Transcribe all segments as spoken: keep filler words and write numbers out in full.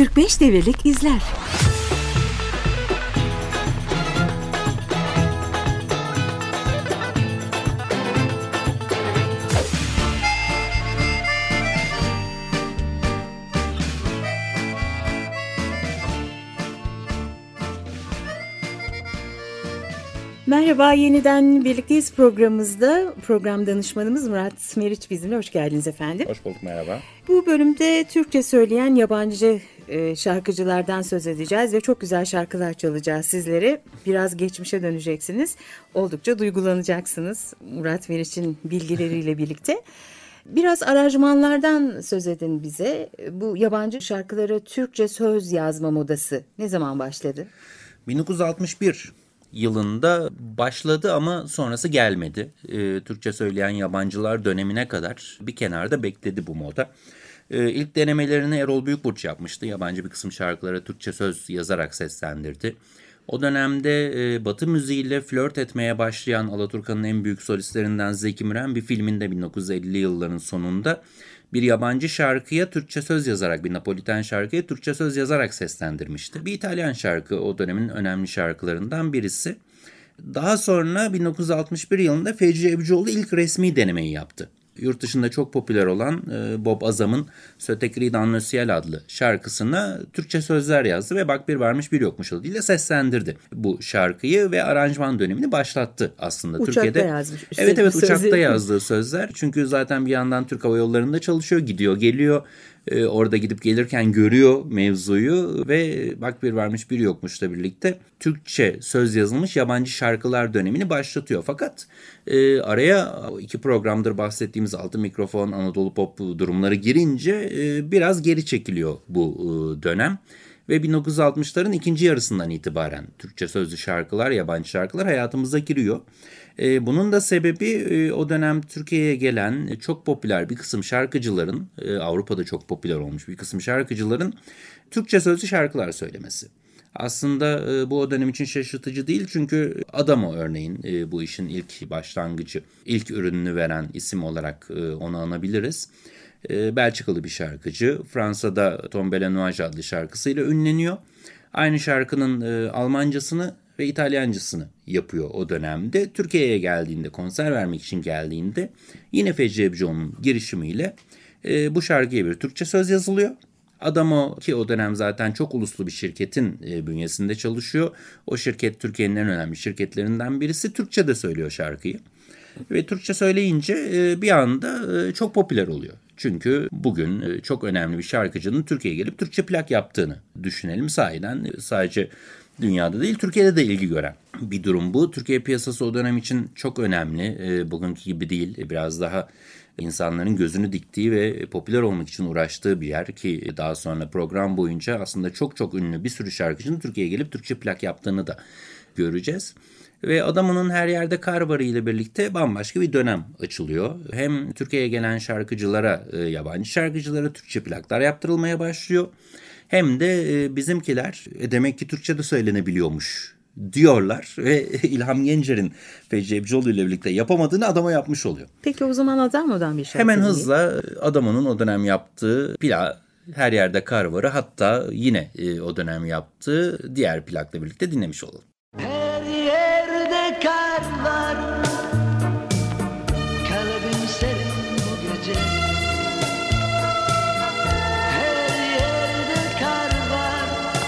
kırk beş devirlik izler. Merhaba, yeniden birlikteyiz programımızda. Program danışmanımız Murat Meriç bizimle. Hoş geldiniz efendim. Hoş bulduk, merhaba. Bu bölümde Türkçe söyleyen yabancı e, şarkıcılardan söz edeceğiz ve çok güzel şarkılar çalacağız sizlere. Biraz geçmişe döneceksiniz. Oldukça duygulanacaksınız Murat Meriç'in bilgileriyle birlikte. Biraz aranjmanlardan söz edin bize. Bu yabancı şarkılara Türkçe söz yazma modası ne zaman başladı? bin dokuz yüz altmış bir yılında başladı ama sonrası gelmedi. Ee, Türkçe söyleyen yabancılar dönemine kadar bir kenarda bekledi bu moda. Ee, ilk denemelerini Erol Büyükburç yapmıştı. Yabancı bir kısım şarkılara Türkçe söz yazarak seslendirdi. O dönemde e, Batı müziğiyle flört etmeye başlayan Alaturka'nın en büyük solistlerinden Zeki Müren bir filminde bin dokuz yüz elli yılların sonunda bir yabancı şarkıya Türkçe söz yazarak, bir Napoliten şarkıya Türkçe söz yazarak seslendirmişti. Bir İtalyan şarkı, o dönemin önemli şarkılarından birisi. Daha sonra bin dokuz yüz altmış bir yılında Fecri Ebcioğlu ilk resmi denemeyi yaptı. Yurt dışında çok popüler olan e, Bob Azam'ın Sötekri dans le ciel adlı şarkısına Türkçe sözler yazdı ve Bak Bir Varmış Bir Yokmuş adıyla seslendirdi bu şarkıyı ve aranjman dönemini başlattı aslında. Uçakta Türkiye'de yazmış. Evet evet Sözü. uçakta yazdığı sözler. Çünkü zaten bir yandan Türk Hava Yolları'nda çalışıyor, gidiyor geliyor. Ee, orada gidip gelirken görüyor mevzuyu ve Bak Bir Varmış Bir Yokmuş'la birlikte Türkçe söz yazılmış yabancı şarkılar dönemini başlatıyor. Fakat e, araya iki programdır bahsettiğimiz Altın Mikrofon, Anadolu Pop durumları girince e, biraz geri çekiliyor bu e, dönem. Ve bin dokuz yüz altmışların ikinci yarısından itibaren Türkçe sözlü şarkılar, yabancı şarkılar hayatımıza giriyor. Ee, bunun da sebebi e, o dönem Türkiye'ye gelen e, çok popüler bir kısım şarkıcıların, e, Avrupa'da çok popüler olmuş bir kısım şarkıcıların Türkçe sözlü şarkılar söylemesi. Aslında e, bu o dönem için şaşırtıcı değil çünkü Adamo örneğin e, bu işin ilk başlangıcı, ilk ürününü veren isim olarak e, onu anabiliriz. Belçikalı bir şarkıcı. Fransa'da Tombele Nuage adlı şarkısıyla ünleniyor. Aynı şarkının e, Almancasını ve İtalyancasını yapıyor o dönemde. Türkiye'ye geldiğinde, konser vermek için geldiğinde yine Fecri Ebcioğlu'nun girişimiyle e, bu şarkıya bir Türkçe söz yazılıyor. Adamo ki o dönem zaten çok uluslu bir şirketin e, bünyesinde çalışıyor. O şirket Türkiye'nin en önemli şirketlerinden birisi. Türkçe de söylüyor şarkıyı. Ve Türkçe söyleyince bir anda çok popüler oluyor. Çünkü bugün çok önemli bir şarkıcının Türkiye'ye gelip Türkçe plak yaptığını düşünelim. Sahiden sadece dünyada değil Türkiye'de de ilgi gören bir durum bu. Türkiye piyasası o dönem için çok önemli. Bugünkü gibi değil. Biraz daha insanların gözünü diktiği ve popüler olmak için uğraştığı bir yer ki daha sonra program boyunca aslında çok çok ünlü bir sürü şarkıcının Türkiye'ye gelip Türkçe plak yaptığını da göreceğiz. Ve Adamo'nun Her Yerde Kar Varı ile birlikte bambaşka bir dönem açılıyor. Hem Türkiye'ye gelen şarkıcılara, yabancı şarkıcılara Türkçe plaklar yaptırılmaya başlıyor. Hem de bizimkiler e, demek ki Türkçe de söylenebiliyormuş diyorlar. Ve İlham Gencer'in Fecri Ebcioğlu ile birlikte yapamadığını Adamo yapmış oluyor. Peki o zaman Adamo'dan bir şarkı Hemen dinleyelim. hızla Adamo'nun o dönem yaptığı plak Her Yerde Kar Varı, hatta yine e, o dönem yaptığı diğer plakla birlikte dinlemiş olalım. Kar var, kalbim senin bu gece. Her yerde kar var,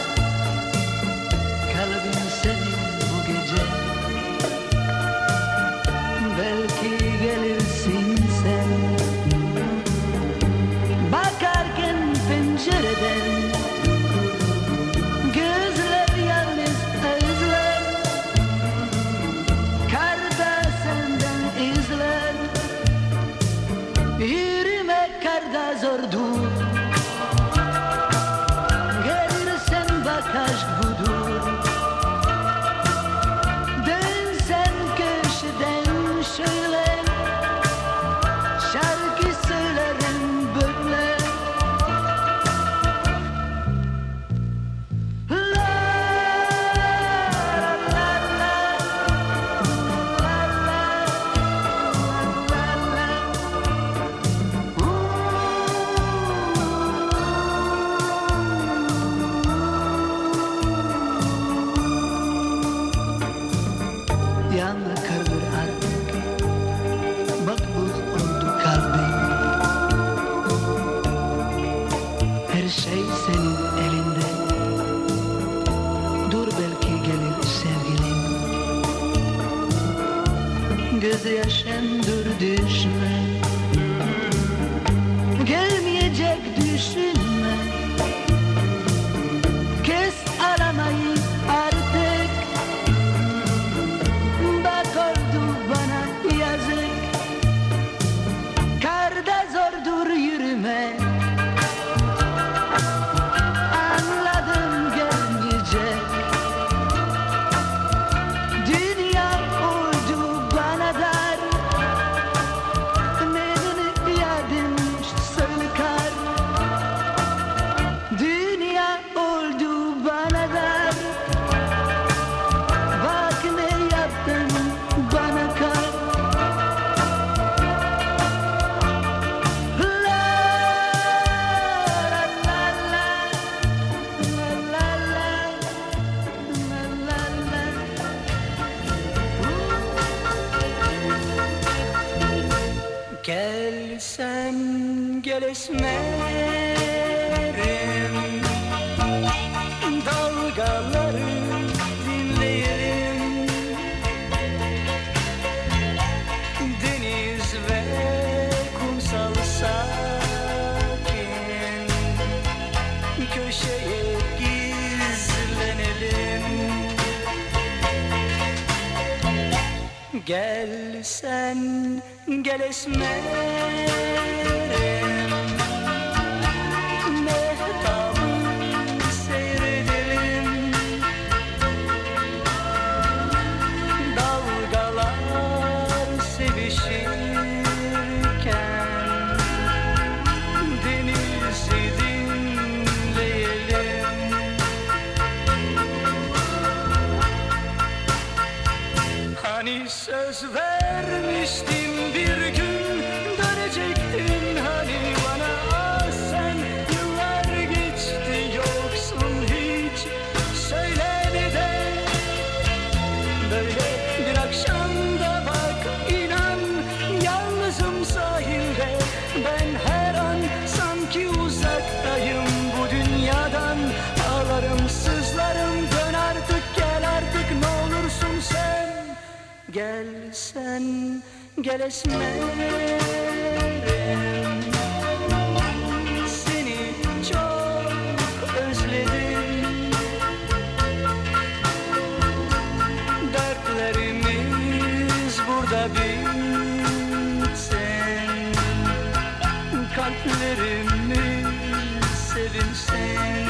kalbim senin bu gece. Belki gelirsin sen, bakarken pencereden. Gözler yalnız özler, karda senden izler. Yürümek karda zordur, gelirsen bak aşk budur. Dönsen köşeden şöyle, şarkı söylerim böyle. gözyaşımdır düşme. Gelmeyecek düşünme. Kes aramayı artık. Bak oldu bana yazık. Karda zordur yürüme. Anladım gelmeyecek. Dünya oldu bana dar. Nedeni yadım sölkar. Dünya oldu bana dar. Bak ne yaptın bana kar. La la la la la la la la. Gel sen gel esmerim, dalgaları dinleyelim. Deniz ve kumsal sakin, köşeye gizlenelim. Gel sen gel esmerim, mehtabı seyredelim. Dalgalar sevişirken denizi dinleyelim. Hani söz vermiştim bir gün dönecektin hani bana. Ah sen yıllar geçti yoksun hiç söylemeden. Böyle bir akşamda bak inan yalnızım sahilde. Ben her an sanki uzaktayım bu dünyadan. Ağlarım sızlarım dön artık gel artık ne olursun sen. Gel sen gel esmerim, seni çok özledim. Dertlerimiz burada bitsin, kalplerimiz sevinsin.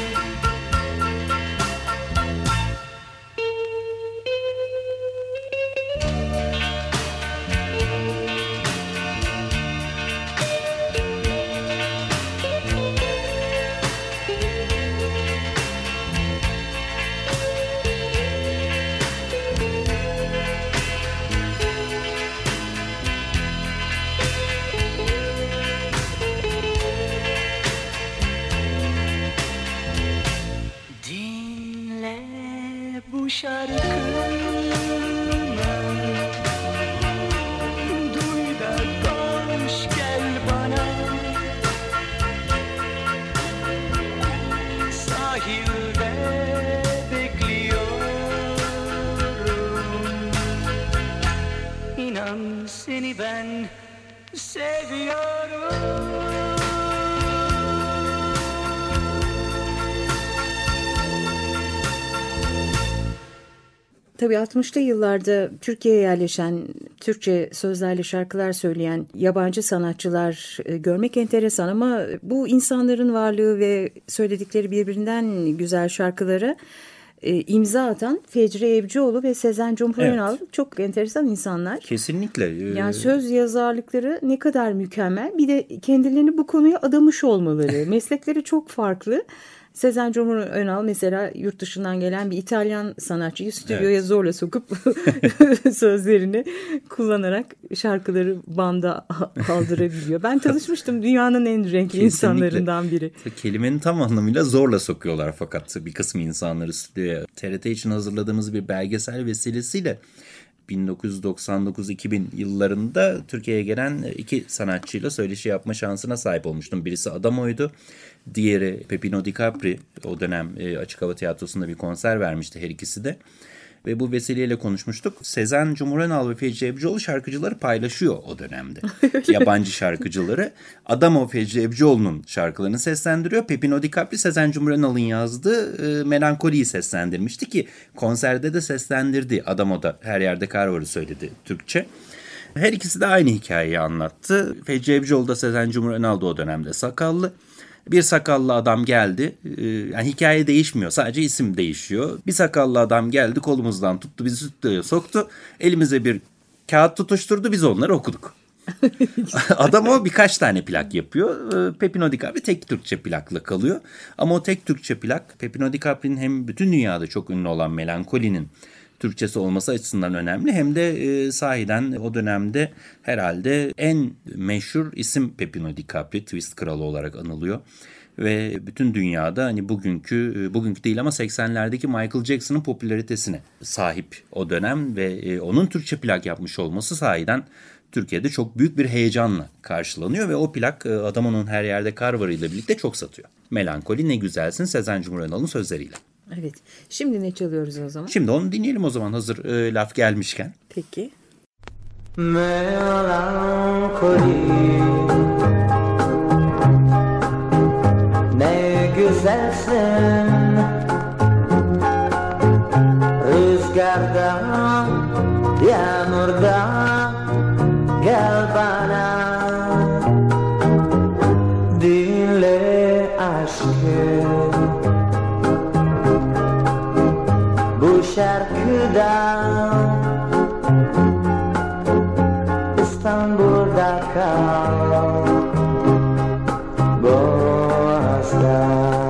Dinle bu şarkımı, duy da koş gel bana. Sahilde bekliyorum. İnan seni ben seviyorum. Tabii altmışlı yıllarda Türkiye'ye yerleşen, Türkçe sözlerle şarkılar söyleyen yabancı sanatçılar e, görmek enteresan ama bu insanların varlığı ve söyledikleri birbirinden güzel şarkılara e, imza atan Fecri Evcioğlu ve Sezen Cumhur Evet. Önal çok enteresan insanlar. Kesinlikle. Yani söz yazarlıkları ne kadar mükemmel. Bir de kendilerini bu konuya adamış olmaları. Meslekleri çok farklı. Sezen Cumhur Önal mesela yurt dışından gelen bir İtalyan sanatçıyı stüdyoya evet. zorla sokup sözlerini kullanarak şarkıları banda aldırabiliyor. Ben tanışmıştım, dünyanın en renkli Kesinlikle. insanlarından biri. Kelimenin tam anlamıyla zorla sokuyorlar fakat bir kısmı insanları stüdyoya. T R T için hazırladığımız bir belgesel vesilesiyle bin dokuz yüz doksan dokuz iki bin yıllarında Türkiye'ye gelen iki sanatçıyla söyleşi yapma şansına sahip olmuştum. Birisi Adamo'ydu. Diğeri Peppino Di Capri. O dönem açık hava tiyatrosunda bir konser vermişti her ikisi de. ve bu vesileyle konuşmuştuk. Sezen Cumhurönal ve Fecri Ebcioğlu şarkıcıları paylaşıyor o dönemde. Yabancı şarkıcıları. Adamo Fecri Ebcioğlu'nun şarkılarını seslendiriyor. Pepino Di Capri Sezen Cumhurönal'ın yazdığı e, Melankoli'yi seslendirmişti ki konserde de seslendirdi. Adamo da Her Yerde Kar Var'ı söyledi Türkçe. Her ikisi de aynı hikayeyi anlattı. Fecri Ebcioğlu da Sezen Cumhurönal da o dönemde sakallı. Bir sakallı adam geldi. Yani hikaye değişmiyor. Sadece isim değişiyor. Bir sakallı adam geldi, kolumuzdan tuttu, bizi stüdyoya soktu. Elimize bir kağıt tutuşturdu. Biz onları okuduk. Adam o birkaç tane plak yapıyor. Pepino Di Capri tek Türkçe plakla kalıyor. Ama o tek Türkçe plak Pepino Di Capri'nin hem bütün dünyada çok ünlü olan Melankoli'nin Türkçesi olması açısından önemli. Hem de e, sahiden o dönemde herhalde en meşhur isim Pepino Di Capri, twist kralı olarak anılıyor. Ve bütün dünyada hani bugünkü, bugünkü değil ama seksenlerdeki Michael Jackson'ın popülaritesine sahip o dönem. Ve e, onun Türkçe plak yapmış olması sahiden Türkiye'de çok büyük bir heyecanla karşılanıyor. Ve o plak e, Adamo'nun Her Yerde Kar Var ile birlikte çok satıyor. Melankoli Ne Güzelsin Sezen Cumhurönal'ın sözleriyle. Evet. Şimdi ne çalıyoruz o zaman? Şimdi onu dinleyelim o zaman hazır e, laf gelmişken. Peki. Melankoli ne güzelsin, rüzgarda, yağmurda gel bana, dinle aşkı bu şarkıda, İstanbul'da kal, Boğaz'da.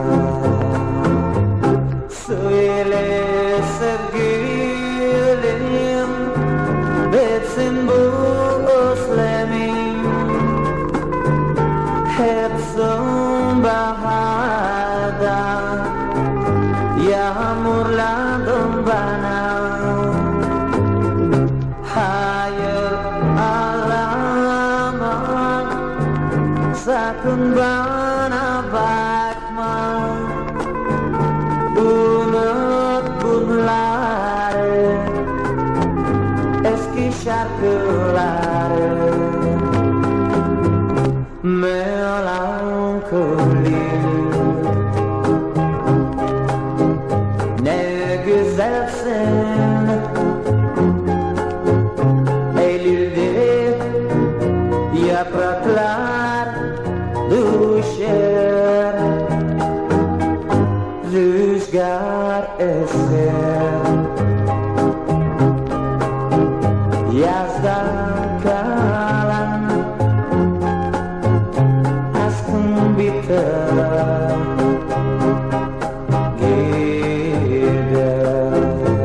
Söyle sevgilim, bitsin bu özlemim, hep sonbaharda yağmurladın bana. Hayır ağlama, sakın bana bakma, unut bunları, eski şarkıları. Melankoli ne güzelsin, Eylül'de yapraklar düşer, rüzgar eser, yazda kalan aşkın biter, gider.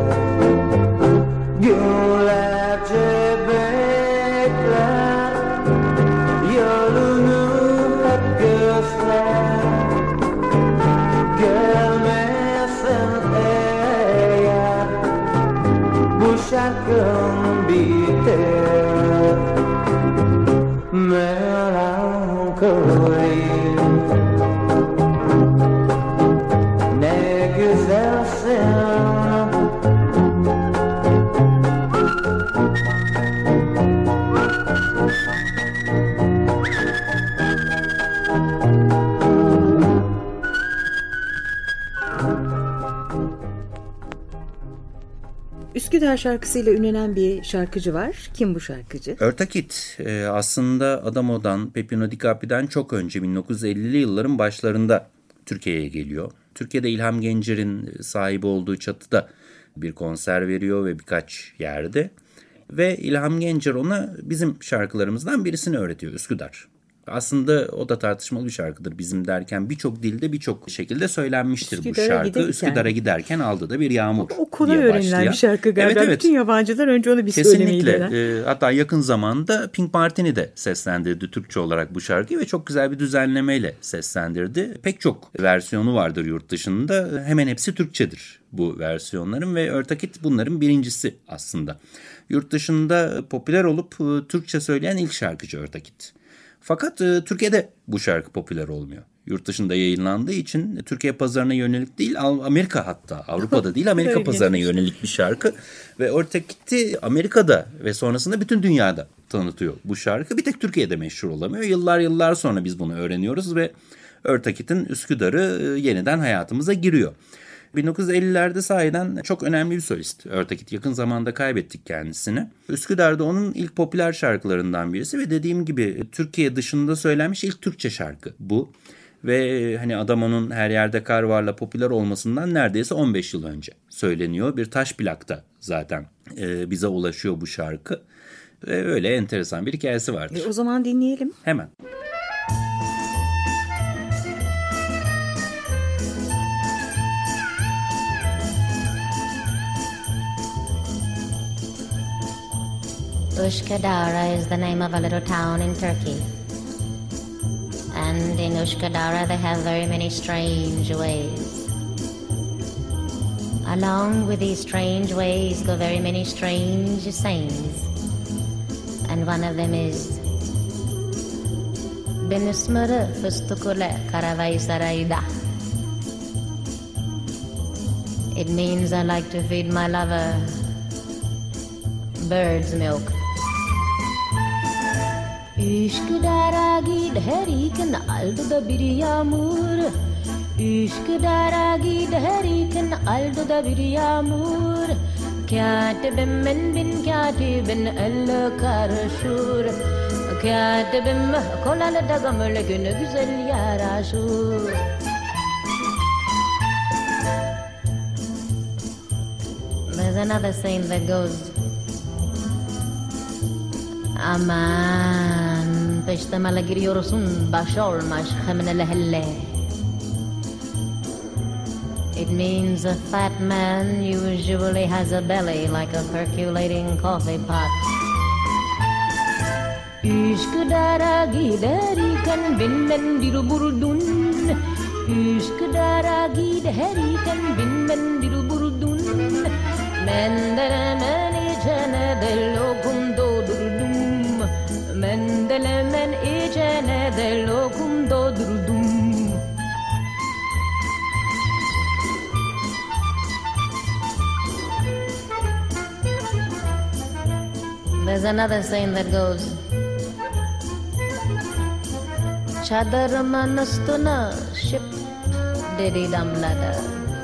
Günlerce bekler, yolunu hep göster, gelmesin eğer bu şarkın biter. Melankoli ne güzelsin, Üsküdar şarkısıyla ünlenen bir şarkıcı var. Kim bu şarkıcı? Örtakit e, aslında Adamo'dan, Pepino Di Capri'den çok önce bin dokuz yüz ellili yılların başlarında Türkiye'ye geliyor. Türkiye'de İlham Gencer'in sahibi olduğu çatıda bir konser veriyor ve birkaç yerde. Ve İlham Gencer ona bizim şarkılarımızdan birisini öğretiyor, Üsküdar. Aslında o da tartışmalı bir şarkıdır. Bizim derken birçok dilde birçok şekilde söylenmiştir Üsküdar'a bu şarkı. giderken. Üsküdar'a giderken aldı da bir yağmur O kolay diye öğrenilen başlayan. bir şarkı galiba. Evet, evet. Bütün yabancılar önce onu bir söylemeyi Kesinlikle. denen. E, hatta yakın zamanda Pink Martini de seslendirdi Türkçe olarak bu şarkıyı ve çok güzel bir düzenlemeyle seslendirdi. Pek çok versiyonu vardır yurt dışında. Hemen hepsi Türkçedir bu versiyonların ve Örtakit bunların birincisi aslında. Yurt dışında popüler olup Türkçe söyleyen ilk şarkıcı Örtakit. Fakat e, Türkiye'de bu şarkı popüler olmuyor. Yurt dışında yayınlandığı için Türkiye pazarına yönelik değil, Amerika hatta Avrupa'da değil Amerika pazarına yönelik bir şarkı. Ve Örtekit'i Amerika'da ve sonrasında bütün dünyada tanıtıyor bu şarkı. Bir tek Türkiye'de meşhur olamıyor. Yıllar yıllar sonra biz bunu öğreniyoruz ve Örtekit'in Üsküdar'ı yeniden hayatımıza giriyor. bin dokuz yüz ellilerde sahiden çok önemli bir solist. Örtekit, yakın zamanda kaybettik kendisini. Üsküdar'da onun ilk popüler şarkılarından birisi ve dediğim gibi Türkiye dışında söylenmiş ilk Türkçe şarkı bu. Ve hani Adamo'nun Her Yerde Kar Var'la popüler olmasından neredeyse on beş yıl önce söyleniyor. Bir taş plakta zaten e, bize ulaşıyor bu şarkı. Ve öyle enteresan bir hikayesi vardır. E, o zaman dinleyelim. Hemen. Ushkadara is the name of a little town in Turkey. And in Ushkadara they have very many strange ways. Along with these strange ways go very many strange sayings. And one of them is Benismara fıstıkule karavay sarayda. It means I like to feed my lover bird's milk. Üsküdar'a giderken aldı da bir yağmur. Üsküdar'a giderken aldı da bir yağmur. Katibim bin katibin elle karışır. Katibim kolalı da gamlı günü güzel yaraşır. There's another saying that goes, aman peştemele giriyorsun baş olmaz hemine helle. It means a fat man usually has a belly like a percolating coffee pot. Üsküdar'a giderken binmen bir burdun. Üsküdar'a giderken binmen bir burdun. Mendelemen içene de lokum doldurdum. Mendelemen içene de lokum doldurdum. There's another saying that goes, çadırımın üstüne şıp dedi damladı.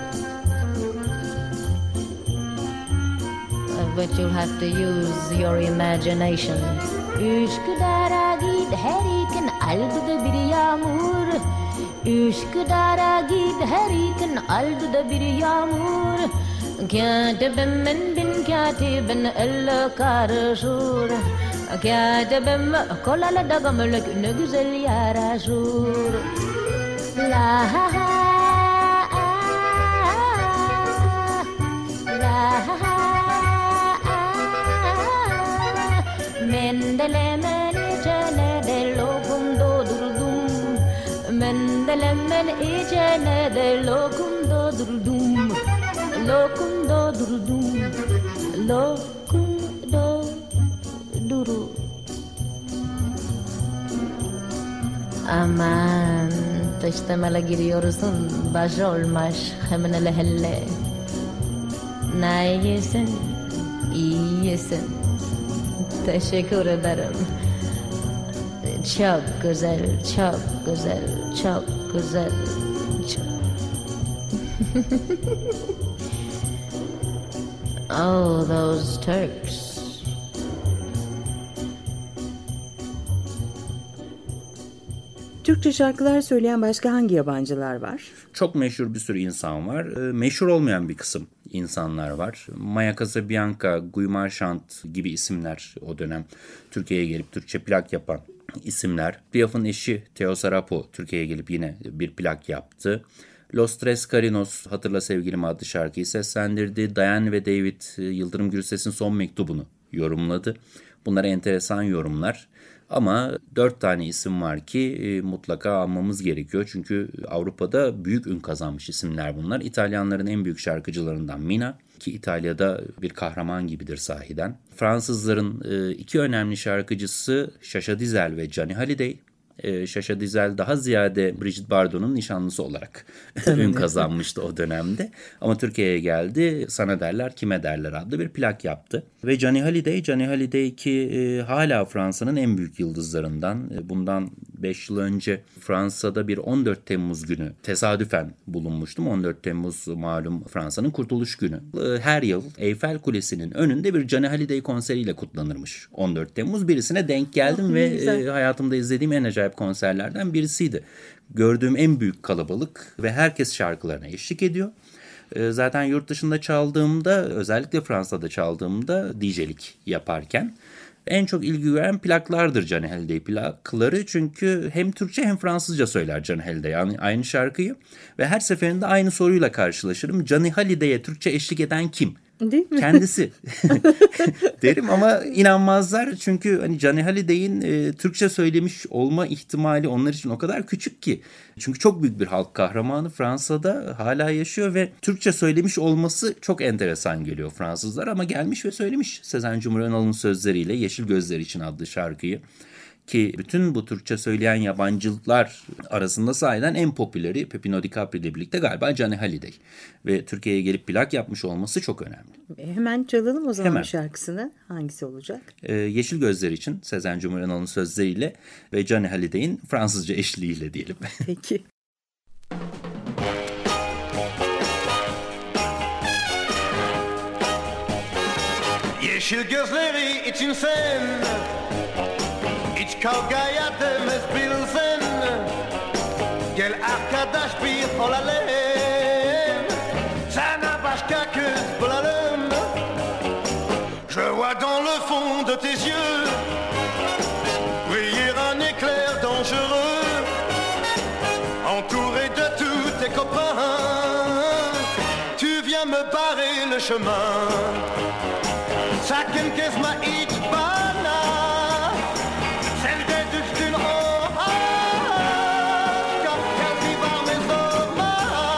But you'll have to use your imagination. Üsküdar'a giderken aldı da bir yağmur. Üsküdar'a giderken aldı da bir yağmur. Katibim bin katibin elle karışır. Katibim kolalı da gamlı ne güzel yaraşır. La ha ha la ha. Mendelemen içene de lokum doldurdum. Mendelemen içene de lokum doldurdum. Lokum doldurdum. Lokum doldurdum. Aman peştemele giriyorsun baş olmaz hemine helle. Ne yesin iyi yesin. Teşekkür ederim. Çok güzel, çok güzel, çok güzel. Çok... Oh, those Turks. Türkçe şarkılar söyleyen başka hangi yabancılar var? Çok meşhur bir sürü insan var. E, meşhur olmayan bir kısım insanlar var. Maya Casabianca, Guy Marchand gibi isimler o dönem Türkiye'ye gelip Türkçe plak yapan isimler. Piaf'ın eşi Theo Sarapo Türkiye'ye gelip yine bir plak yaptı. Los Tres Carinos, Hatırla Sevgilim adlı şarkıyı seslendirdi. Diane ve David Yıldırım Gürses'in Son Mektubunu yorumladı. Bunlar enteresan yorumlar. Ama dört tane isim var ki e, mutlaka almamız gerekiyor. Çünkü Avrupa'da büyük ün kazanmış isimler bunlar. İtalyanların en büyük şarkıcılarından Mina, ki İtalya'da bir kahraman gibidir sahiden. Fransızların e, iki önemli şarkıcısı Sacha Distel ve Johnny Hallyday. E, Chacha Dizel daha ziyade Brigitte Bardot'un nişanlısı olarak ün kazanmıştı o dönemde. Ama Türkiye'ye geldi. Sana Derler Kime Derler adlı bir plak yaptı. Ve Johnny Hallyday, Johnny Hallyday ki e, hala Fransa'nın en büyük yıldızlarından. E, bundan beş yıl önce Fransa'da bir on dört Temmuz günü tesadüfen bulunmuştum. on dört Temmuz malum Fransa'nın kurtuluş günü. E, her yıl Eyfel Kulesi'nin önünde bir Johnny Hallyday konseriyle kutlanırmış on dört Temmuz. Birisine denk geldim Oh, ve e, hayatımda izlediğim en acayip konserlerden birisiydi. Gördüğüm en büyük kalabalık ve herkes şarkılarına eşlik ediyor. Zaten yurt dışında çaldığımda, özellikle Fransa'da çaldığımda D J'lik yaparken en çok ilgi gören plaklardır Johnny Hallyday plakları. Çünkü hem Türkçe hem Fransızca söyler Johnny Hallyday yani aynı şarkıyı. Ve her seferinde aynı soruyla karşılaşırım. Johnny Halliday'e Türkçe eşlik eden kim? Değil mi? Kendisi derim ama inanmazlar çünkü hani Johnny Halliday'in e, Türkçe söylemiş olma ihtimali onlar için o kadar küçük ki. Çünkü çok büyük bir halk kahramanı, Fransa'da hala yaşıyor ve Türkçe söylemiş olması çok enteresan geliyor Fransızlar ama gelmiş ve söylemiş Sezen Cumhur Önal'ın sözleriyle Yeşil Gözler için adlı şarkıyı. Ki bütün bu Türkçe söyleyen yabancılar arasında sahiden en popüleri Pepino DiCaprio ile birlikte galiba Johnny Hallyday. Ve Türkiye'ye gelip plak yapmış olması çok önemli. Hemen çalalım o zaman Hemen. şarkısını. Hangisi olacak? Ee, Yeşil Gözler için Sezen Cumhur Önal'ın sözleriyle ve Johnny Halliday'in Fransızca eşliğiyle diyelim. Peki. Yeşil gözleri için sen hiç kavgaya demez bilsen. Gel arkadaş bir olalım, sana başka kız bulalım. Je vois dans le fond de tes yeux briller un éclair dangereux, entouré de tous tes copains. Tu viens me barrer le chemin. Sakın kesme hiç bana, sen de düştün o aşka, kalbi var mı sorma,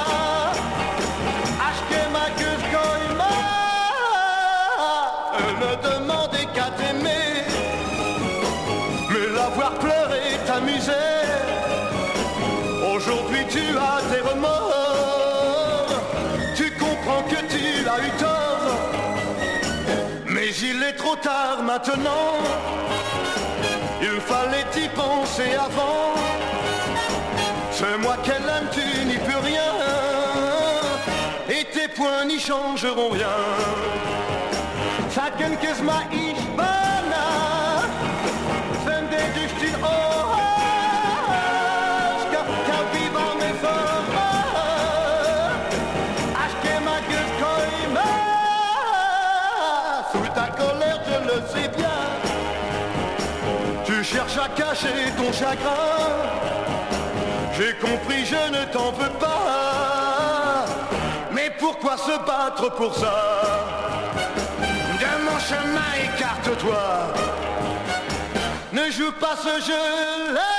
aşkıma göz koyma. Elle me demandait qu'à t'aimer, mais la voir pleurer t'amusait. Aujourd'hui tu as des remords, tu comprends que tu as eu tort. Mais il est trop tard maintenant, il fallait y penser avant. C'est moi qu'elle aime, tu n'y peux rien, et tes points n'y changeront rien. Sakın kızma hiç bana, sen de düştün o aşka, kalbi var mı sorma, aşkıma göz koyma. Sous ta colère, je le sais bien, tu cherches à cacher ton chagrin. J'ai compris, je ne t'en veux pas, mais pourquoi se battre pour ça? De mon chemin, écarte-toi, ne joue pas ce jeu-là.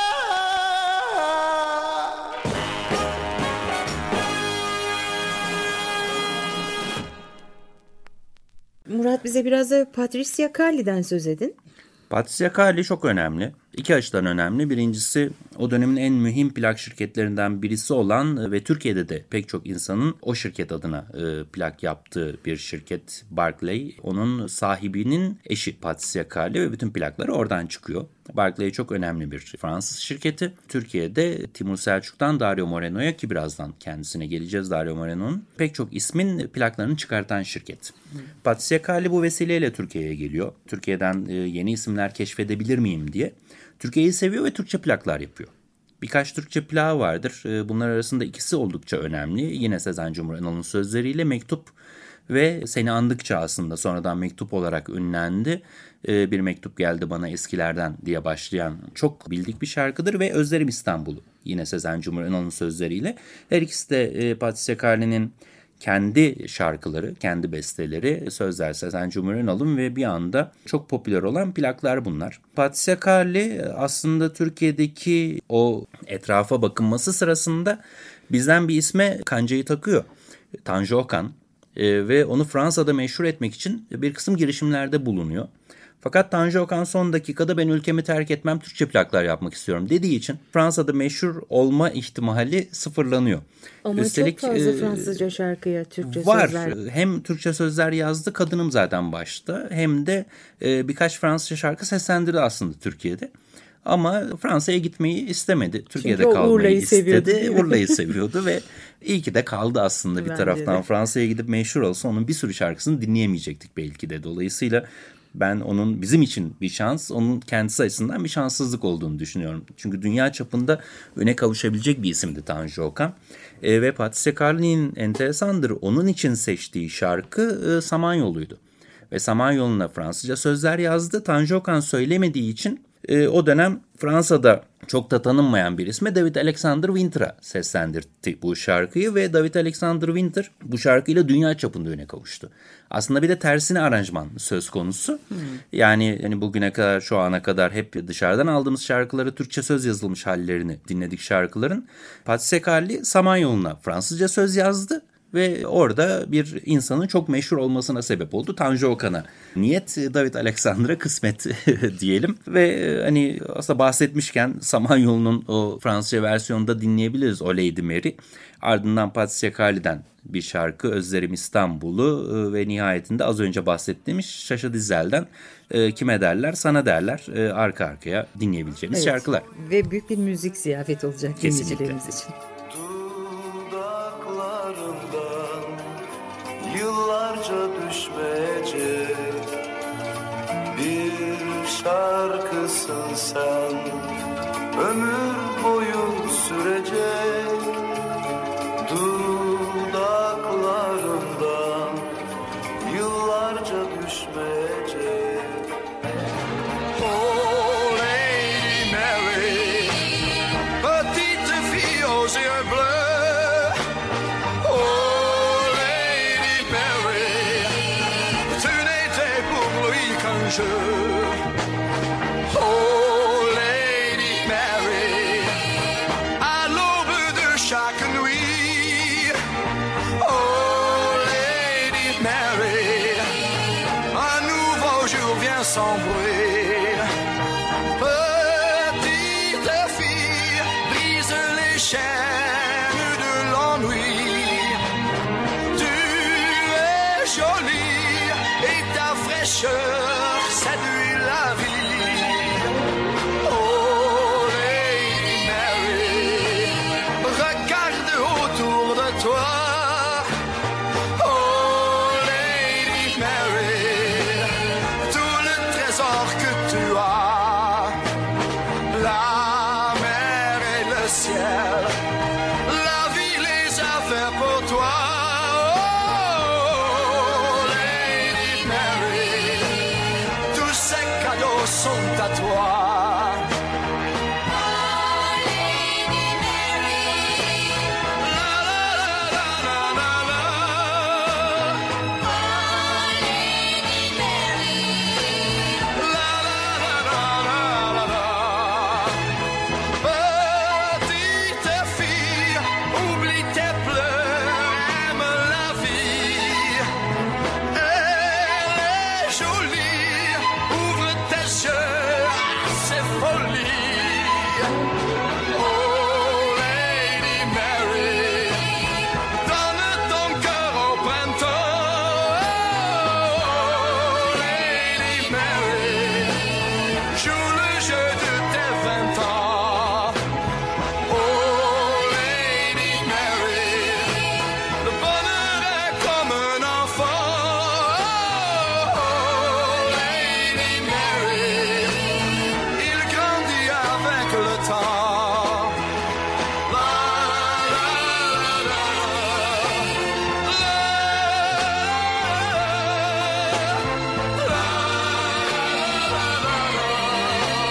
Murat, bize biraz da Patricia Carly'den söz edin. Patricia Carly çok önemli. İki açıdan önemli. Birincisi o dönemin en mühim plak şirketlerinden birisi olan ve Türkiye'de de pek çok insanın o şirket adına e, plak yaptığı bir şirket Barclay. Onun sahibinin eşi Patricia Carly ve bütün plakları oradan çıkıyor. Barclay çok önemli bir Fransız şirketi. Türkiye'de Timur Selçuk'tan Dario Moreno'ya ki birazdan kendisine geleceğiz Dario Moreno'nun pek çok ismin plaklarını çıkartan şirket. Hmm. Patricia Carly bu vesileyle Türkiye'ye geliyor. Türkiye'den e, yeni isimler keşfedebilir miyim diye. Türkiye'yi seviyor ve Türkçe plaklar yapıyor. Birkaç Türkçe plağı vardır. Bunlar arasında ikisi oldukça önemli. Yine Sezen Cumhur Önal'ın sözleriyle Mektup ve Seni Andıkça aslında sonradan Mektup olarak ünlendi. Bir mektup geldi bana eskilerden diye başlayan çok bildik bir şarkıdır ve Özlerim İstanbul'u. Yine Sezen Cumhur Önal'ın sözleriyle. Her ikisi de Patricia Carly'nin kendi şarkıları, kendi besteleri, sözler Sezen Cumhur Önal'ın ve bir anda çok popüler olan plaklar bunlar. Patricia Carly aslında Türkiye'deki o etrafa bakınması sırasında bizden bir isme kancayı takıyor. Tanju Okan. E, ve onu Fransa'da meşhur etmek için bir kısım girişimlerde bulunuyor. Fakat Tanju Okan son dakikada ben ülkemi terk etmem, Türkçe plaklar yapmak istiyorum dediği için Fransa'da meşhur olma ihtimali sıfırlanıyor. Ama Üstelik, çok fazla e, Fransızca şarkıya Türkçe var. sözler. Hem Türkçe sözler yazdı kadınım zaten başta, hem de e, birkaç Fransızca şarkı seslendirdi aslında Türkiye'de. Ama Fransa'ya gitmeyi istemedi. Türkiye'de o kalmayı Urla'yı istedi. seviyordu, değil mi? Urla'yı seviyordu ve iyi ki de kaldı aslında bir Bence taraftan. de. Fransa'ya gidip meşhur olsa onun bir sürü şarkısını dinleyemeyecektik belki de. Dolayısıyla ben onun bizim için bir şans, onun kendisi açısından bir şanssızlık olduğunu düşünüyorum. Çünkü dünya çapında öne kavuşabilecek bir isimdi Tanju Okan. E, ve Patrice Carly'nin enteresandır, onun için seçtiği şarkı e, Samanyolu'ydu. Ve Samanyolu'na Fransızca sözler yazdı. Tanju Okan söylemediği için e, o dönem Fransa'da çok da tanınmayan bir isme David Alexander Winter'a seslendirdi bu şarkıyı ve David Alexander Winter bu şarkıyla dünya çapında öne kavuştu. Aslında bir de tersine aranjman söz konusu. Hmm. Yani hani bugüne kadar, şu ana kadar hep dışarıdan aldığımız şarkıları Türkçe söz yazılmış hallerini dinledik şarkıların. Patrice Carly Samanyolu'na Fransızca söz yazdı. Ve orada bir insanın çok meşhur olmasına sebep oldu. Tanju Okan'a niyet, David Alexander'a kısmet diyelim. Ve hani aslında bahsetmişken Samanyolu'nun o Fransızca versiyonunda dinleyebiliriz, O Lady Mary. Ardından Patrice Carly'den bir şarkı, Özlerim İstanbul'u ve nihayetinde az önce bahsettiğimiz Şaşı Dizel'den Kime Derler Sana Derler arka arkaya dinleyebileceğimiz Evet. şarkılar. Ve büyük bir müzik ziyafeti olacak dinleyicilerimiz için. Yıllarca düşmeyecek bir şarkısın sen, ömür boyu sürecek dudaklarından, yıllarca düşmeyecek. Oh Lady Mary, petite fille aux yeux bleus, oh Lady Mary, tu n'étais pour lui qu'un jeu. Oh Lady Mary, à l'aube de chaque nuit, oh Lady Mary, un nouveau jour vient sans bruit. Petite fille, brise les chaînes de l'ennui. Tu es jolie et ta fraîcheur séduit la vie. Oh Lady Mary, regarde autour de toi. Oh Lady Mary, tout le trésor que tu as, la mer et le ciel, la vie les a fait pour toi. Oh Lady Mary, tous ces cadeaux sont à toi. La la la la la la la. La la la la la la. Petite fille, oublie tes pleurs, aime la vie. Elle est jolie, ouvre tes yeux à ses folies. Oh Lady Mary, donne ton cœur au printemps. Oh Lady Mary, joue le jeu de tes vingt ans. Oh Lady Mary, le bonheur est comme un enfant. Oh Lady Mary, il grandit avec le temps. La la la la la la la la la.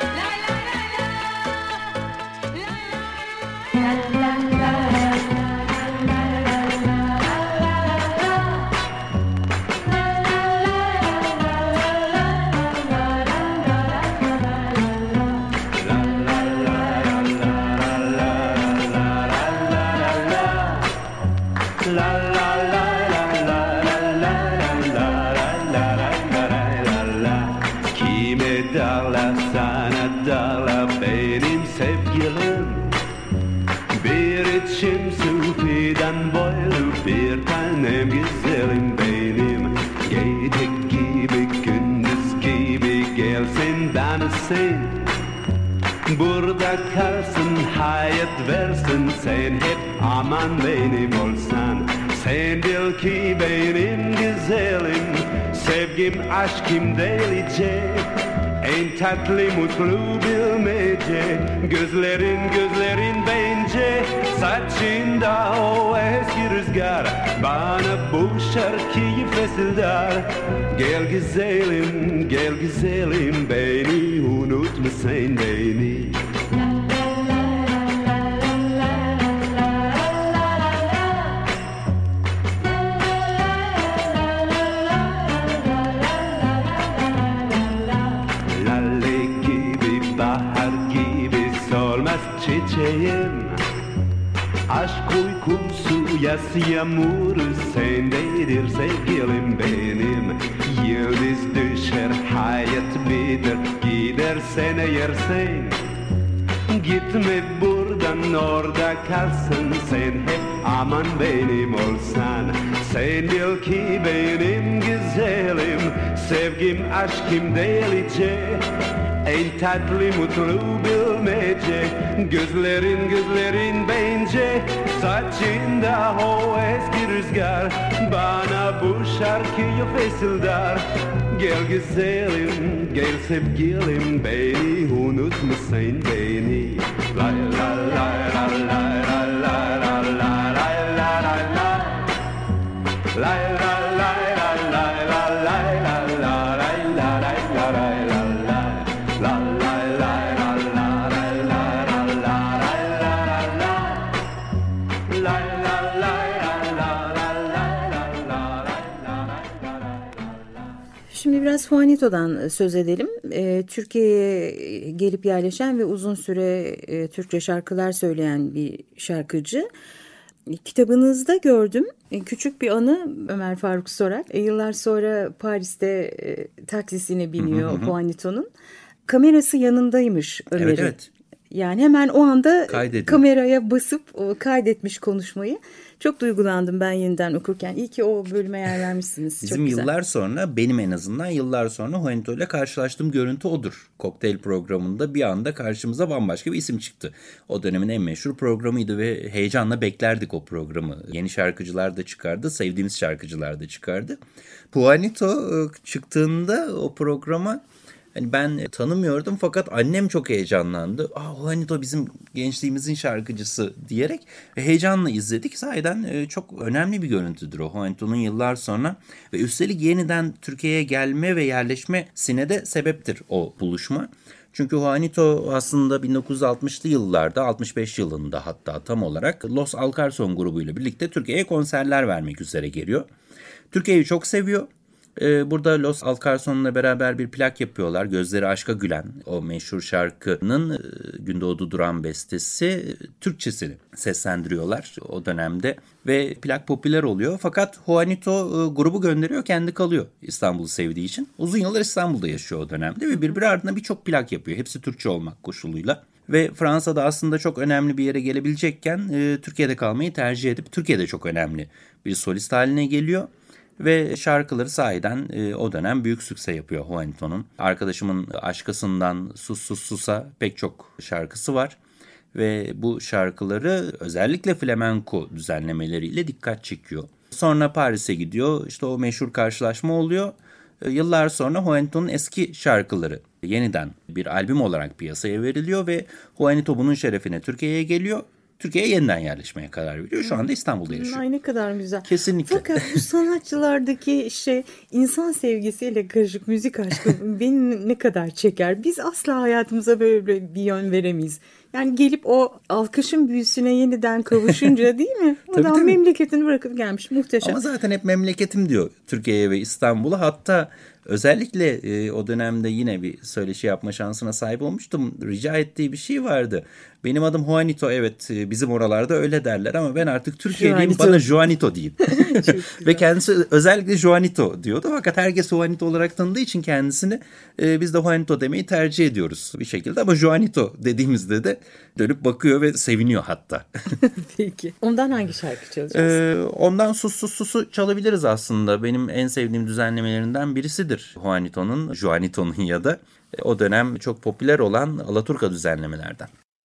Kime darlar sana darlar benim sevgilim. Bir içim su fidan boylu bir tanem güzelim benim. Gece gibi gündüz gibi gelsin bana sen. Burada kalsın hayat versin sen hep aman benim olsan. Sen bil ki benim güzelim, sevgim aşkım delice. En tatlı mutlu bilmece, gözlerin gözlerin bence. Saçında o eski rüzgar bana bu şarkıyı fısıldar. Gel güzelim, gel güzelim beni, unutma sen beni. Çiçeğim, aşk uykusu yas yağmuru sendedir sevgilim benim. Yıldız düşer hayat biter gidersen eğer sen. Gitme buradan orada kalsın sen hep aman benim olsan. Sen bil ki benim güzelim, sevgim aşkım delice. En tatlı mutlu bilmece, gözlerin gözlerin bence. Saçında o eski rüzgar bana bu şarkıyı fısıldar. Gel güzelim, gel sevgilim beni, unutma sen beni. La la la la la la la la la la la la la. La la la la la la la la la la la la la. Şimdi biraz Juanito'dan söz edelim. E, Türkiye'ye gelip yerleşen ve uzun süre e, Türkçe şarkılar söyleyen bir şarkıcı. E, kitabınızda gördüm. E, küçük bir anı Ömer Faruk Sorak. E, yıllar sonra Paris'te e, taksisine biniyor Juanito'nun. Kamerası yanındaymış Ömer'in. Evet, evet. Yani hemen o anda Kaydedin. Kameraya basıp o kaydetmiş konuşmayı. Çok duygulandım ben yeniden okurken. İyi ki o bölüme yer vermişsiniz. Bizim Çok güzel. yıllar sonra, benim en azından yıllar sonra Juanito ile karşılaştığım görüntü odur. Kokteyl programında bir anda karşımıza bambaşka bir isim çıktı. O dönemin en meşhur programıydı ve heyecanla beklerdik o programı. Yeni şarkıcılar da çıkardı, sevdiğimiz şarkıcılar da çıkardı. Juanito çıktığında o programa, hani ben tanımıyordum fakat annem çok heyecanlandı. Aa, Juanito bizim gençliğimizin şarkıcısı diyerek heyecanla izledik. Sahiden çok önemli bir görüntüdür o, Juanito'nun yıllar sonra ve üstelik yeniden Türkiye'ye gelme ve yerleşmesine de sebeptir o buluşma. Çünkü Juanito aslında bin dokuz yüz altmışlı yıllarda, altmış beş yılında hatta tam olarak Los Alcarson grubuyla birlikte Türkiye'ye konserler vermek üzere geliyor. Türkiye'yi çok seviyor. Ee, burada Los Alcarson'la beraber bir plak yapıyorlar. Gözleri Aşka Gülen, o meşhur şarkının e, Gündoğdu Duran bestesi, e, Türkçesini seslendiriyorlar o dönemde. Ve plak popüler oluyor. Fakat Juanito e, grubu gönderiyor, kendi kalıyor İstanbul'u sevdiği için. Uzun yıllar İstanbul'da yaşıyor o dönemde ve birbiri ardına birçok plak yapıyor. Hepsi Türkçe olmak koşuluyla. Ve Fransa'da aslında çok önemli bir yere gelebilecekken e, Türkiye'de kalmayı tercih edip Türkiye'de çok önemli bir solist haline geliyor. Ve şarkıları sahiden e, o dönem büyük sükse yapıyor Juanito'nun. Arkadaşımın Aşkasından Sus Sus Sus'a pek çok şarkısı var. Ve bu şarkıları özellikle flamenco düzenlemeleriyle dikkat çekiyor. Sonra Paris'e gidiyor. İşte o meşhur karşılaşma oluyor. E, yıllar sonra Juanito'nun eski şarkıları yeniden bir albüm olarak piyasaya veriliyor ve Juanito bunun şerefine Türkiye'ye geliyor. Türkiye'ye yeniden yerleşmeye karar veriyor. Şu anda İstanbul'da yaşıyor. Ay ne kadar güzel. Kesinlikle. Fakat bu sanatçılardaki şey insan sevgisiyle karışık müzik aşkı beni ne kadar çeker. Biz asla hayatımıza böyle bir yön veremeyiz. Yani gelip o alkışın büyüsüne yeniden kavuşunca değil mi? Tabii, Adam tabii. memleketini bırakıp gelmiş. Muhteşem. Ama zaten hep memleketim diyor Türkiye'ye ve İstanbul'a. Hatta özellikle e, o dönemde yine bir söyleşi yapma şansına sahip olmuştum. Rica ettiği bir şey vardı. Benim adım Juanito, evet e, bizim oralarda öyle derler ama ben artık Türkiye'liyim, Juanito. bana Juanito deyin. Ve kendisi özellikle Juanito diyordu. Fakat herkes Juanito olarak tanıdığı için kendisini e, biz de Juanito demeyi tercih ediyoruz bir şekilde. Ama Juanito dediğimizde de dönüp bakıyor ve seviniyor hatta. Peki. Ondan hangi şarkı çalacağız? Ee, ondan Sus Sus Sus'u çalabiliriz aslında. Benim en sevdiğim düzenlemelerinden birisidir Juanito'nun, Juanito'nun ya da e, o dönem çok popüler olan Alaturka düzenlemelerden.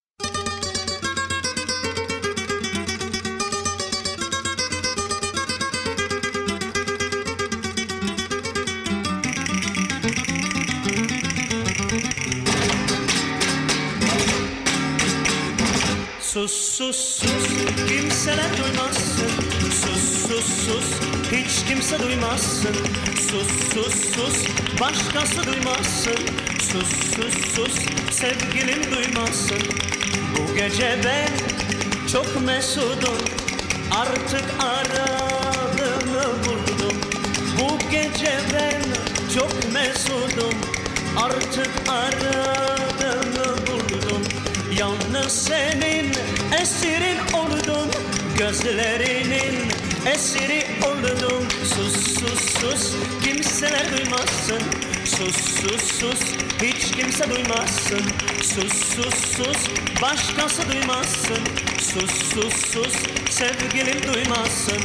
Sus sus sus, kimseler duymasın. Sus sus sus, hiç kimse duymasın. Sus sus sus, başkası duymasın. Sus sus sus, sevgilim duymasın. Bu gece ben çok mesudum, artık aradığımı buldum. Bu gece ben çok mesudum, artık aradığımı buldum. Yalnız senin esirin oldum, gözlerinin esiri oldum. Sus sus sus, kimseler duymasın. Sus sus sus, hiç kimse duymasın. Sus sus sus, başkası duymasın. Sus sus sus, sevgilim duymasın.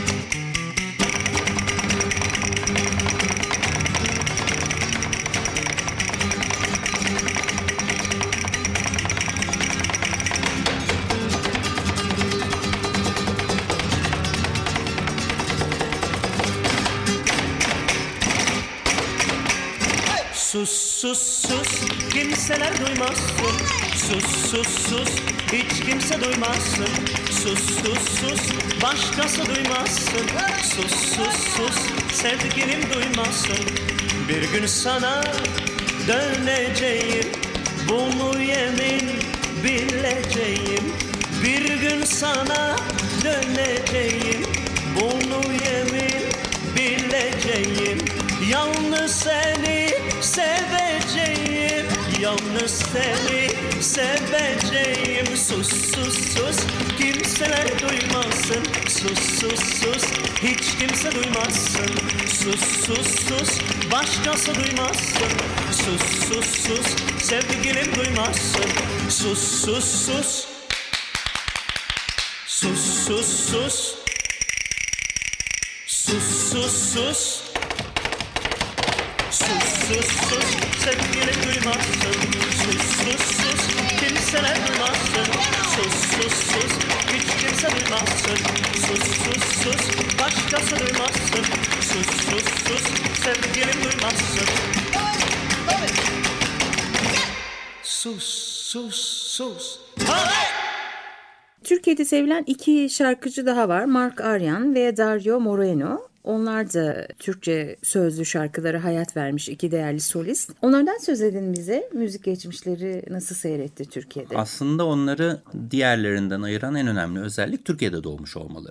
Sus sus sus, kimseler duymasın. Sus sus sus, hiç kimse duymasın. Sus sus sus, başkası duymasın. Sus sus sus, sevgilim duymasın. Bir gün sana döneceğim, bunu yemin bileceğim. Bir gün sana döneceğim, bunu yemin bileceğim. Yalnız seni seveceğim, yalnız seni seveceğim. Sus sus sus, kimseler duymasın. Sus sus sus, hiç kimse duymasın. Sus sus sus, başkası duymasın. Sus sus sus, sevgilim duymasın. Sus sus sus, sus sus sus, sus sus sus. Sus sus sus, sevgilim duymasın. Sus sus sus, kimseler duymasın. Sus sus sus, hiç kimse duymasın. Sus sus sus, başkası duymasın. Sus sus sus, sevgilim duymasın. Sus sus sus. Hey! Türkiye'de sevilen iki şarkıcı daha var. Mark Aryan ve Dario Moreno. Onlar da Türkçe sözlü şarkılara hayat vermiş iki değerli solist. Onlardan söz edin bize. Müzik geçmişleri nasıl seyretti Türkiye'de? Aslında onları diğerlerinden ayıran en önemli özellik Türkiye'de doğmuş olmaları.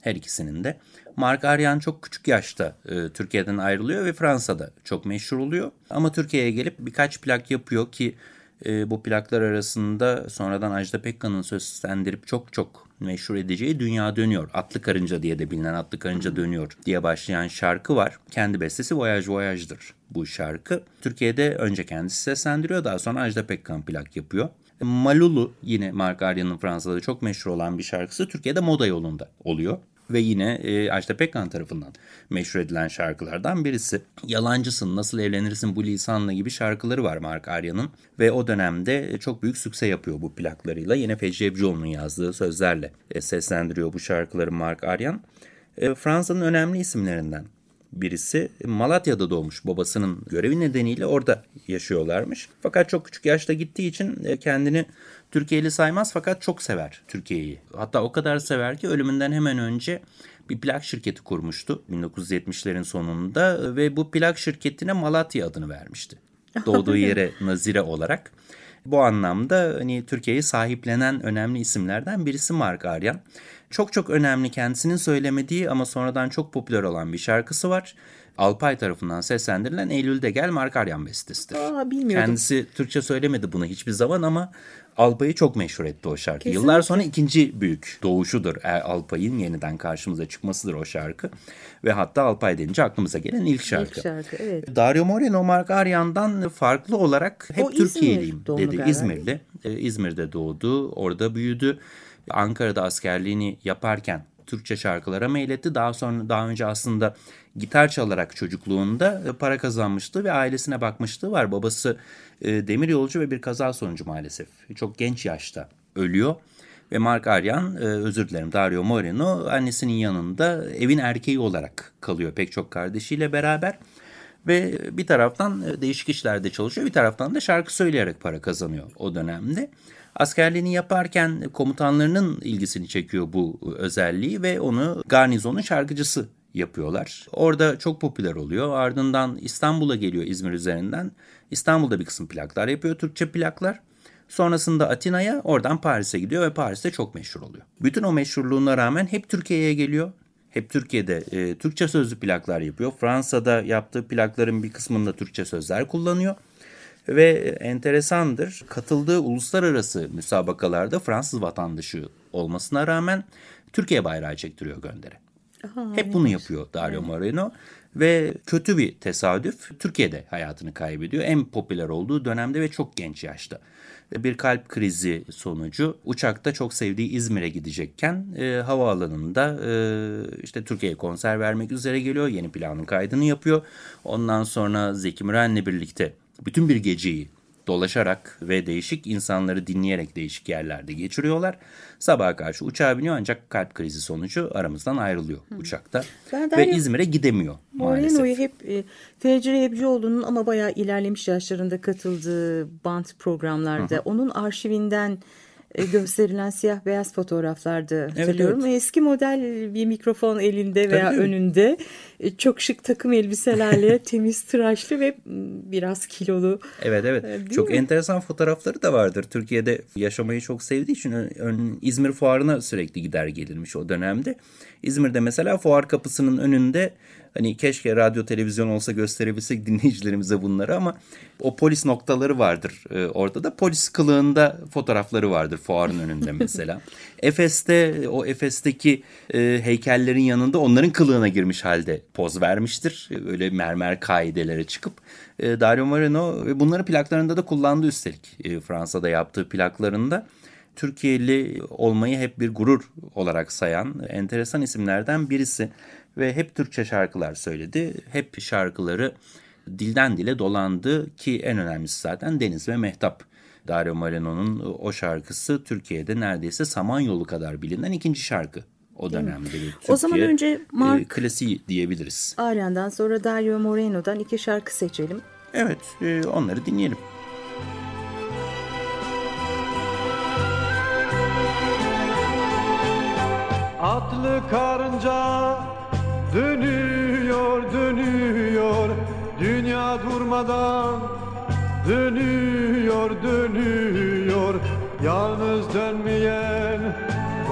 Her ikisinin de. Mark Aryan çok küçük yaşta e, Türkiye'den ayrılıyor ve Fransa'da çok meşhur oluyor. Ama Türkiye'ye gelip birkaç plak yapıyor ki e, bu plaklar arasında sonradan Ajda Pekkan'ın seslendirip çok çok meşhur edeceği Dünya Dönüyor. Atlı Karınca diye de bilinen Atlı Karınca Dönüyor diye başlayan şarkı var. Kendi bestesi Voyage Voyage'dır bu şarkı. Türkiye'de önce kendisi seslendiriyor, daha sonra Ajda Pekkan plak yapıyor. Malulu yine Mark Aryan'ın Fransa'da çok meşhur olan bir şarkısı Türkiye'de moda yolunda oluyor. Ve yine e, Ajda Pekkan tarafından meşhur edilen şarkılardan birisi. Yalancısın, Nasıl Evlenirsin Bu Lisanla gibi şarkıları var Mark Aryan'ın. Ve o dönemde çok büyük sükse yapıyor bu plaklarıyla. Yine Fecri Ebcioğlu'nun yazdığı sözlerle e, seslendiriyor bu şarkıları Mark Aryan. E, Fransa'nın önemli isimlerinden birisi. Malatya'da doğmuş, babasının görevi nedeniyle orada yaşıyorlarmış. Fakat çok küçük yaşta gittiği için kendini Türkiye'li saymaz, fakat çok sever Türkiye'yi. Hatta o kadar sever ki ölümünden hemen önce bir plak şirketi kurmuştu bin dokuz yüz yetmişlerin sonunda ve bu plak şirketine Malatya adını vermişti. Doğduğu yere nazire olarak. Bu anlamda hani Türkiye'yi sahiplenen önemli isimlerden birisi Mark Aryan. Çok çok önemli, kendisinin söylemediği ama sonradan çok popüler olan bir şarkısı var. Alpay tarafından seslendirilen Eylül'de Gel Mark Aryan bestesidir. Aa, bilmiyordum. Kendisi Türkçe söylemedi bunu hiçbir zaman ama Alpay'ı çok meşhur etti o şarkı. Kesinlikle. Yıllar sonra ikinci büyük doğuşudur. Alpay'ın yeniden karşımıza çıkmasıdır o şarkı. Ve hatta Alpay denince aklımıza gelen ilk şarkı. İlk şarkı, evet. Dario Moreno Mark Aryan'dan farklı olarak hep O İzmir Türkiye'liyim doğumlu dedi. galiba. İzmirli. Ee, İzmir'de doğdu, orada büyüdü. Ankara'da askerliğini yaparken Türkçe şarkılara meyletti. Daha sonra daha önce aslında gitar çalarak çocukluğunda para kazanmıştı ve ailesine bakmışlığı var. Babası e, demiryolcu ve bir kaza sonucu maalesef çok genç yaşta ölüyor. Ve Mark Aryan, e, özür dilerim Dario Moreno, annesinin yanında evin erkeği olarak kalıyor pek çok kardeşiyle beraber. Ve bir taraftan değişik işlerde çalışıyor, bir taraftan da şarkı söyleyerek para kazanıyor o dönemde. Askerliğini yaparken komutanlarının ilgisini çekiyor bu özelliği ve onu garnizonun şarkıcısı yapıyorlar. Orada çok popüler oluyor. Ardından İstanbul'a geliyor İzmir üzerinden. İstanbul'da bir kısım plaklar yapıyor, Türkçe plaklar. Sonrasında Atina'ya, oradan Paris'e gidiyor ve Paris'te çok meşhur oluyor. Bütün o meşhurluğuna rağmen hep Türkiye'ye geliyor. Hep Türkiye'de e, Türkçe sözlü plaklar yapıyor. Fransa'da yaptığı plakların bir kısmında Türkçe sözler kullanıyor. Ve enteresandır, katıldığı uluslararası müsabakalarda Fransız vatandaşı olmasına rağmen Türkiye bayrağı çektiriyor göndere. Aha, Hep bunu yapıyor Dario evet. Moreno. Ve kötü bir tesadüf, Türkiye'de hayatını kaybediyor. En popüler olduğu dönemde ve çok genç yaşta. Bir kalp krizi sonucu uçakta çok sevdiği İzmir'e gidecekken e, havaalanında e, işte Türkiye'ye konser vermek üzere geliyor. Yeni planın kaydını yapıyor. Ondan sonra Zeki Müren'le birlikte bütün bir geceyi dolaşarak ve değişik insanları dinleyerek değişik yerlerde geçiriyorlar. Sabaha karşı uçağa biniyor ancak kalp krizi sonucu aramızdan ayrılıyor Hı. uçakta. Ben Ve Dario İzmir'e gidemiyor maalesef. Moreno'yu hep e, Fecri Ebcioğlu'nun ama bayağı ilerlemiş yaşlarında katıldığı band programlarda, Hı. onun arşivinden e, gösterilen siyah beyaz fotoğraflarda hatırlıyorum. Evet, evet. Eski model bir mikrofon elinde veya Tabii, önünde e, çok şık takım elbiselerle temiz tıraşlı ve biraz kilolu. Evet evet. Değil Çok mi? enteresan fotoğrafları da vardır. Türkiye'de yaşamayı çok sevdiği için ön, ön, İzmir fuarına sürekli gider gelirmiş o dönemde. İzmir'de mesela fuar kapısının önünde, hani keşke radyo televizyon olsa gösterebilsek dinleyicilerimize bunları, ama o polis noktaları vardır. Ee, orada da polis kılığında fotoğrafları vardır fuarın önünde mesela. Efes'te, o Efes'teki e, heykellerin yanında onların kılığına girmiş halde poz vermiştir. Öyle mermer kaidelere çıkıp. E, Dario Moreno ve bunları plaklarında da kullandı üstelik. E, Fransa'da yaptığı plaklarında. Türkiye'li olmayı hep bir gurur olarak sayan enteresan isimlerden birisi. Ve hep Türkçe şarkılar söyledi. Hep şarkıları dilden dile dolandı ki en önemlisi zaten Deniz ve Mehtap. Dario Moreno'nun o şarkısı Türkiye'de neredeyse Samanyolu kadar bilinen ikinci şarkı o dönemde. O zaman önce Mark e, klasiği diyebiliriz. Aryan'dan sonra Dario Moreno'dan iki şarkı seçelim. Evet, e, onları dinleyelim. Atlı karınca dönüyor, dönüyor, dünya durmadan dönüyor, dönüyor. Yalnız dönmeyen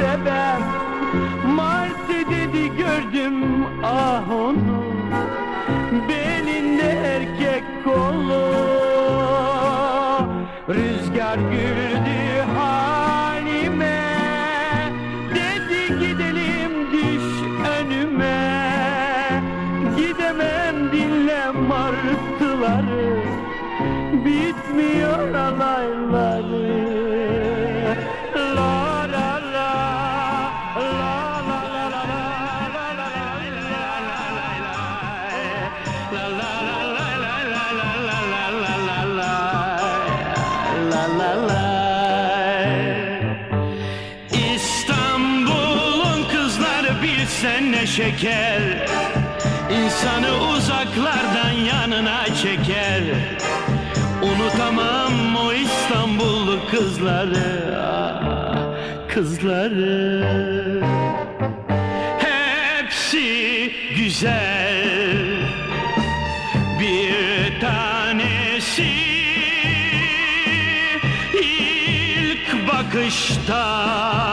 seven. Martı dedi gördüm ah onu, belinde erkek kolu. Rüzgar güldü halime, dedi gidelim düş önüme. Gidemem dinle martıları, bitmiyor alayları. La la la, la la la la la la la la la. İstanbul'un kızları bilsen ne şeker, İnsanı uzaklardan yanına çeker. Unutamam o İstanbullu kızları, ah, kızları. Hepsi güzel, bir tanesi ilk bakışta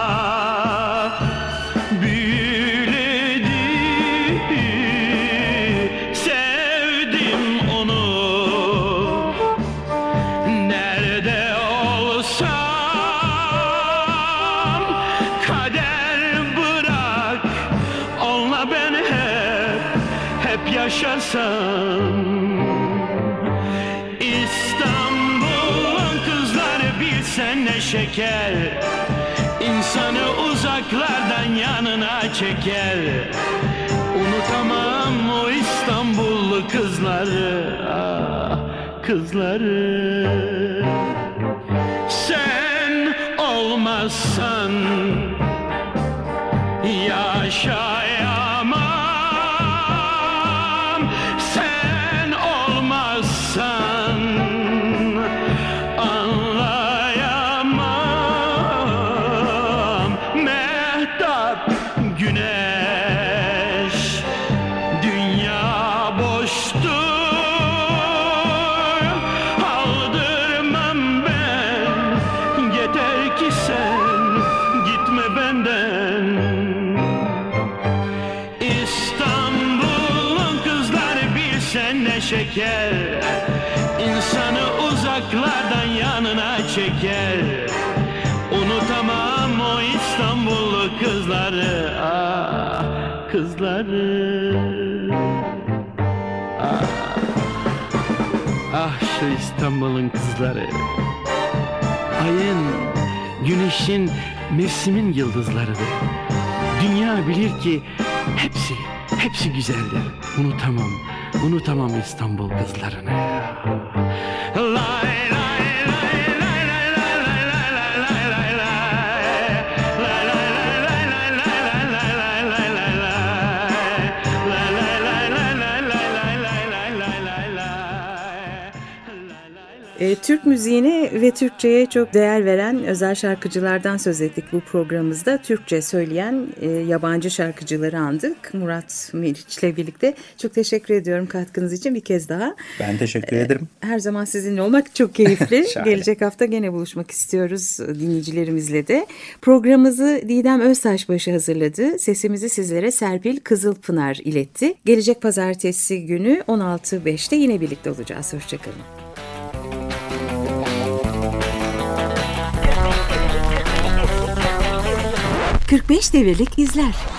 yaşasam. İstanbul'un kızları bilsen ne şeker, İnsanı uzaklardan yanına çeker. Unutamam o İstanbullu kızları, ah, kızları. Sen olmazsan yaşayamam. Şeker, insanı uzaklardan yanına çeker. Unutamam o İstanbullu kızları, ah, kızları. Ah, ah şu İstanbul'un kızları. Ayın, güneşin, mevsimin yıldızlarıdır. Dünya bilir ki hepsi, hepsi güzeldir. Unutamam. Unutamam İstanbul kızlarını. Lay lay lay lay lay lay lay lay lay lay lay E, Türk müziğine ve Türkçe'ye çok değer veren özel şarkıcılardan söz ettik bu programımızda. Türkçe söyleyen e, yabancı şarkıcıları andık. Murat Meriç'le birlikte. Çok teşekkür ediyorum katkınız için bir kez daha. Ben teşekkür e, ederim. Her zaman sizinle olmak çok keyifli. Gelecek hafta gene buluşmak istiyoruz dinleyicilerimizle de. Programımızı Didem Öztaşbaşı hazırladı. Sesimizi sizlere Serpil Kızılpınar iletti. Gelecek pazartesi günü on altı beşte yine birlikte olacağız. Hoşçakalın. kırk beş devirlik izler.